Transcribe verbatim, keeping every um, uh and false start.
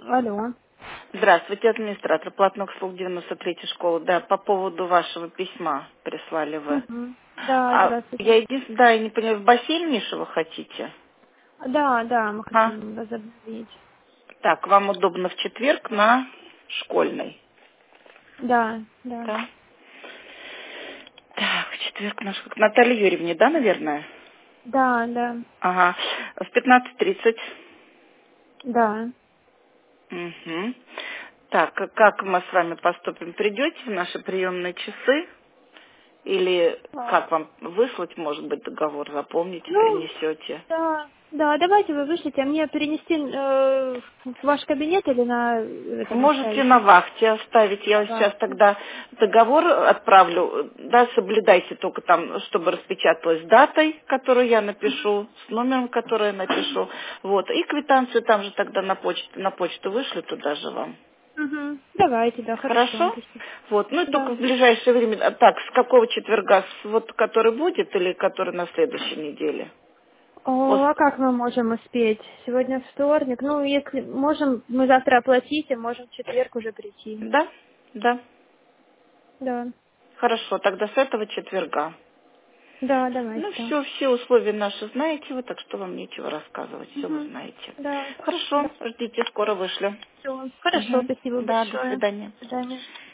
Алло. Здравствуйте, администратор платных услуг девяносто третьей школы. Да, по поводу вашего письма прислали вы. Мгм. Да, А здравствуйте. я единственное, да, я не понимаю, в бассейн Миша вы хотите? Да, да, мы А? хотим возобновить. Так, вам удобно в четверг на школьной. Да, да. Да? Так, в четверг наш... Наталья Юрьевне, да, наверное? Да, да, Ага. В пятнадцать тридцать. да. Угу. Так, а как мы с вами поступим? Придете в наши приемные часы? Или А, как вам выслать, может быть, договор, заполните, Ну, принесете? да, да, давайте вы вышлите, а мне перенести э, в ваш кабинет или на этом Можете оставить? на вахте оставить. Я На сейчас вахте. тогда договор отправлю. Да, соблюдайте только там, чтобы распечаталась с датой, которую я напишу, с номером, который я напишу. Вот. И квитанцию там же тогда на почту, на почту вышлю туда же вам. Угу. Давайте, да, хорошо. Хорошо? Вот. Ну и только Да. в ближайшее время. А так, с какого четверга? С вот который будет или который на следующей неделе? О, а как мы можем успеть? Сегодня вторник. Ну, если можем, мы завтра оплатить, и можем в четверг уже прийти. Да? Да. Да. Хорошо, тогда с этого четверга. Да, давайте, Ну да. все, все условия наши знаете вы, так что вам нечего рассказывать, все вы Угу. знаете. Да, Хорошо, да. ждите, скоро вышлю. Все. Хорошо, Угу. спасибо Да, до большое. свидания. До свидания.